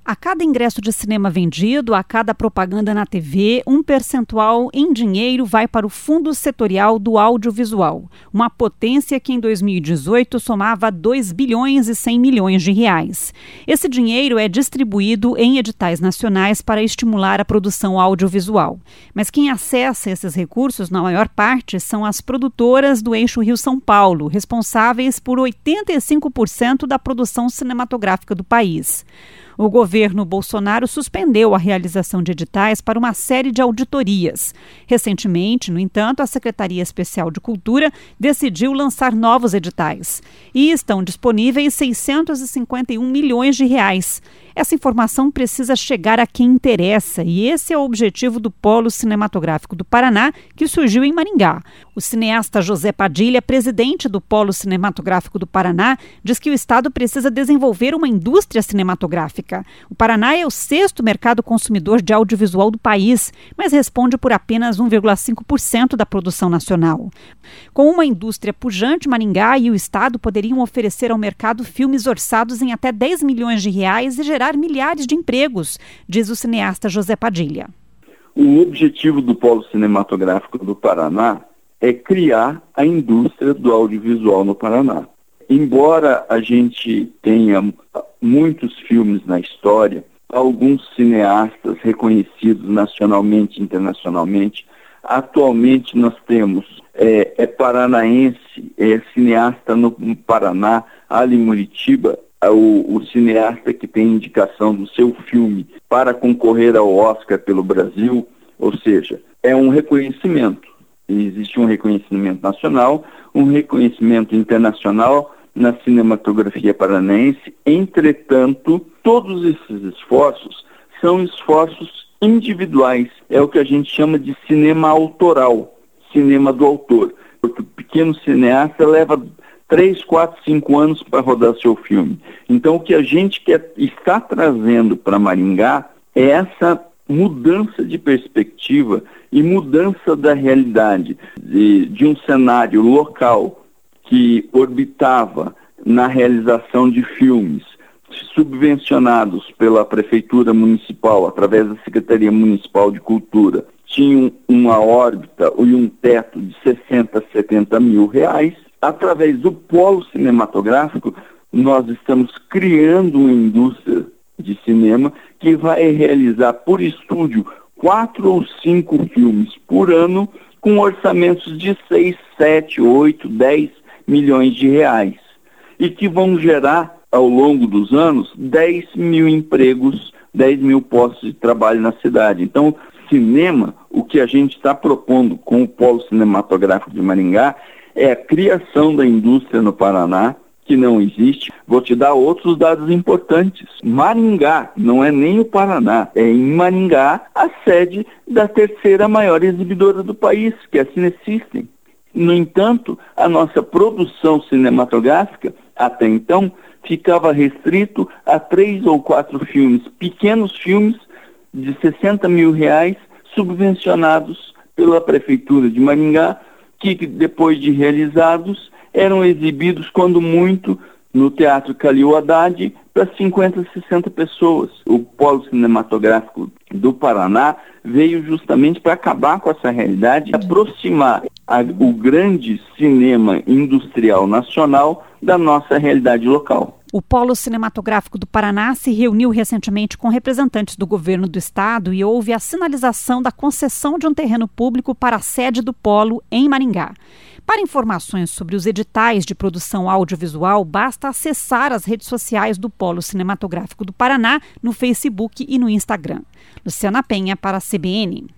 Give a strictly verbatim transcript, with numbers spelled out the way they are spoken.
A cada ingresso de cinema vendido, a cada propaganda na T V, um percentual em dinheiro vai para o Fundo Setorial do Audiovisual, uma potência que em dois mil e dezoito somava dois bilhões e cem milhões de reais. Esse dinheiro é distribuído em editais nacionais para estimular a produção audiovisual. Mas quem acessa esses recursos, na maior parte, são as produtoras do eixo Rio-São Paulo, responsáveis por oitenta e cinco por cento da produção cinematográfica do país. O governo Bolsonaro suspendeu a realização de editais para uma série de auditorias. Recentemente, no entanto, a Secretaria Especial de Cultura decidiu lançar novos editais. E estão disponíveis seiscentos e cinquenta e um milhões de reais. Essa informação precisa chegar a quem interessa, e esse é o objetivo do Polo Cinematográfico do Paraná, que surgiu em Maringá. O cineasta José Padilha, presidente do Polo Cinematográfico do Paraná, diz que o Estado precisa desenvolver uma indústria cinematográfica. O Paraná é o sexto mercado consumidor de audiovisual do país, mas responde por apenas um vírgula cinco por cento da produção nacional. Com uma indústria pujante, Maringá e o Estado poderiam oferecer ao mercado filmes orçados em até dez milhões de reais e gerar milhares de empregos, diz o cineasta José Padilha. O objetivo do Polo Cinematográfico do Paraná é criar a indústria do audiovisual no Paraná. Embora a gente tenha muitos filmes na história, alguns cineastas reconhecidos nacionalmente e internacionalmente, atualmente nós temos é, é paranaense, é cineasta no Paraná, Ali Muritiba, O, o cineasta que tem indicação do seu filme para concorrer ao Oscar pelo Brasil, ou seja, é um reconhecimento. Existe um reconhecimento nacional, um reconhecimento internacional na cinematografia paranaense. Entretanto, todos esses esforços são esforços individuais. É o que a gente chama de cinema autoral, cinema do autor. Porque o pequeno cineasta leva três, quatro, cinco anos para rodar seu filme. Então, o que a gente quer, está trazendo para Maringá é essa mudança de perspectiva e mudança da realidade de, de um cenário local que orbitava na realização de filmes subvencionados pela Prefeitura Municipal, através da Secretaria Municipal de Cultura, tinham uma órbita e um teto de sessenta, setenta mil reais. Através do Polo Cinematográfico, nós estamos criando uma indústria de cinema que vai realizar por estúdio quatro ou cinco filmes por ano com orçamentos de seis, sete, oito, dez milhões de reais e que vão gerar, ao longo dos anos, dez mil empregos, dez mil postos de trabalho na cidade. Então, cinema, o que a gente está propondo com o Polo Cinematográfico de Maringá é a criação da indústria no Paraná, que não existe. Vou te dar outros dados importantes. Maringá, não é nem o Paraná, é em Maringá a sede da terceira maior exibidora do país, que é a Cinesystem. No entanto, a nossa produção cinematográfica, até então, ficava restrito a três ou quatro filmes, pequenos filmes de sessenta mil reais, subvencionados pela Prefeitura de Maringá, que depois de realizados eram exibidos, quando muito, no Teatro Calil Haddad, para cinquenta, sessenta pessoas. O Polo Cinematográfico do Paraná veio justamente para acabar com essa realidade e aproximar a, o grande cinema industrial nacional da nossa realidade local. O Polo Cinematográfico do Paraná se reuniu recentemente com representantes do governo do estado e houve a sinalização da concessão de um terreno público para a sede do Polo em Maringá. Para informações sobre os editais de produção audiovisual, basta acessar as redes sociais do Polo Cinematográfico do Paraná no Facebook e no Instagram. Luciana Penha para a C B N.